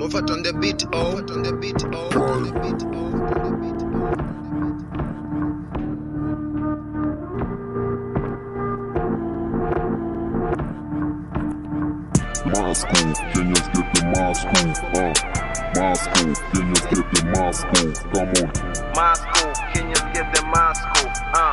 Moffat on the beat, oh. Moffat on the beat, oh. On the beat, oh. On the beat, oh. Moscow, Kenyans get the Moscow, Moscow, Kenyans get the Moscow, come on. Moscow, Kenyans get the Moscow,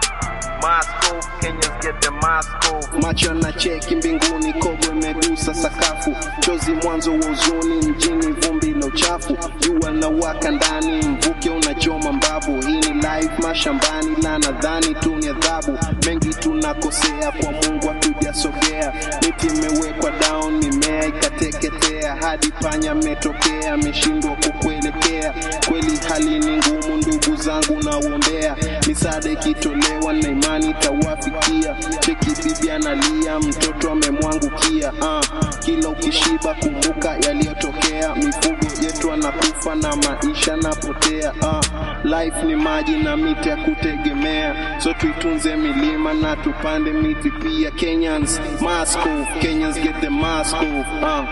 Moscow, Kenyans get the Moscow. Macho na cheki mbinguni, kogo imegusa sakafu. Chozi mwanzo wa uzuni, mjini vumbi na uchafu. Jua na waka ndani, mvuke unachoma mbavu. Hii ni live mashambani, la nadhani tu ni adhabu. Mengi tunakosea, kwa Mungu hatujasogea. Miti imewekwa down, mimea ikateketea. Hadi panya metokea, meshindwa kukuelekea. Kweli hali ni ngumu ndugu zangu na uombea. Misaada ikitolewa na imani tawafikia. Cheki bibi analia, mtoto amemwangukia. Kila ukishiba kumbuka yaliyotokea. Mifugo yetu anakufa na maisha napotea. Life ni maji na miti ya kutegemea. So tuitunze milima na tupande miti pia. Kenyans, Moscow, Kenyans get the Moscow.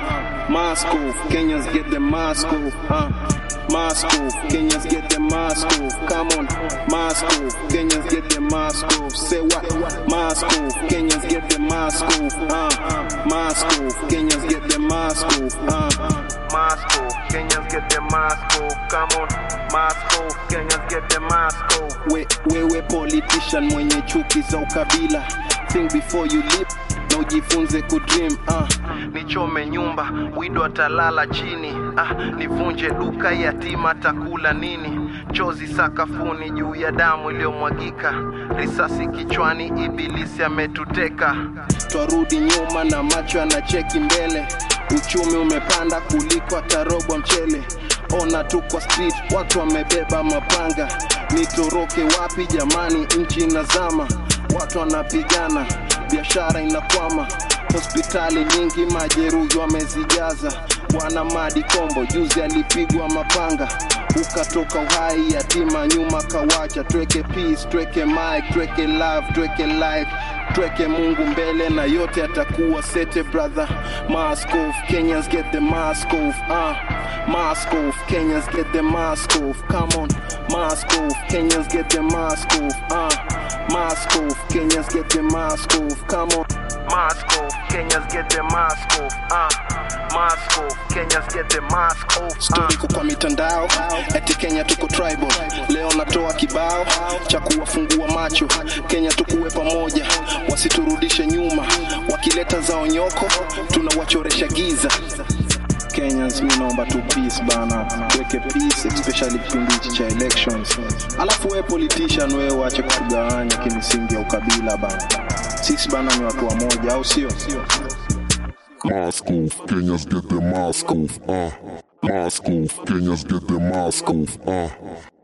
Moscow, Kenyans get the Moscow. Moscow, Kenyans get the Moscow. Come on, Moscow, Kenyans get the Moscow. Say what? Moscow, Kenyans get the Moscow. Moscow, Kenyans get the Moscow. Moscow, Kenyans get the Moscow. Come on, Moscow, Kenyans get the Moscow. Wewe politician mwenye chuki za ukabila. Think before you leap, na ujifunze kudream. Nichome nyumba, wido atalala chini. Nivunje duka, yatima takula nini? Chozi sakafuni juu ya damu iliyomwagika. Risasi kichwani, ibilisi ametuteka. Twarudi nyuma na macho yanacheki mbele. Uchumi umepanda kuliko atarobo mchele. Ona tu kwa street, watu wamebeba mapanga. Nitoroke wapi jamani, nchi inazama. Watu wanapigana, biashara inakwama. Hospitali nyingi majeruhi wamezijaza. Bwana Madi Kombo juzi alipigwa mapanga. Ukatoka uhai, yatima nyuma kawacha. Tweke peace, tweke mic, tweke love, tweke life. Tweke Mungu mbele na yote atakuwa sete brother. Moscow, Kenyans get the Moscow. Moscow, Kenyans get the Moscow. Come on, Moscow, Kenyans get the Moscow. Moscow, Kenyans get the Moscow. Come on, Moscow, Kenyans get the Moscow. Moscow, Kenyans get the Moscow. Story kwa mitandao, eti Kenya tuko tribal. Leo natoa kibao cha kuwafungua macho. Kenya tukuwe pamoja, wasiturudishe nyuma. Wakileta zao nyoko, tunawachoresha giza. Kenyans mi naomba tu peace bana. Weke peace, especially kipindi cha elections. Alafu we politician wewe waache kutugawanya kimisingi ya ukabila bana. Sisi bana ni watu wamoja, au sio? Moscow, Kenyans get the Moscow, Moscow, Kenyans get the Moscow,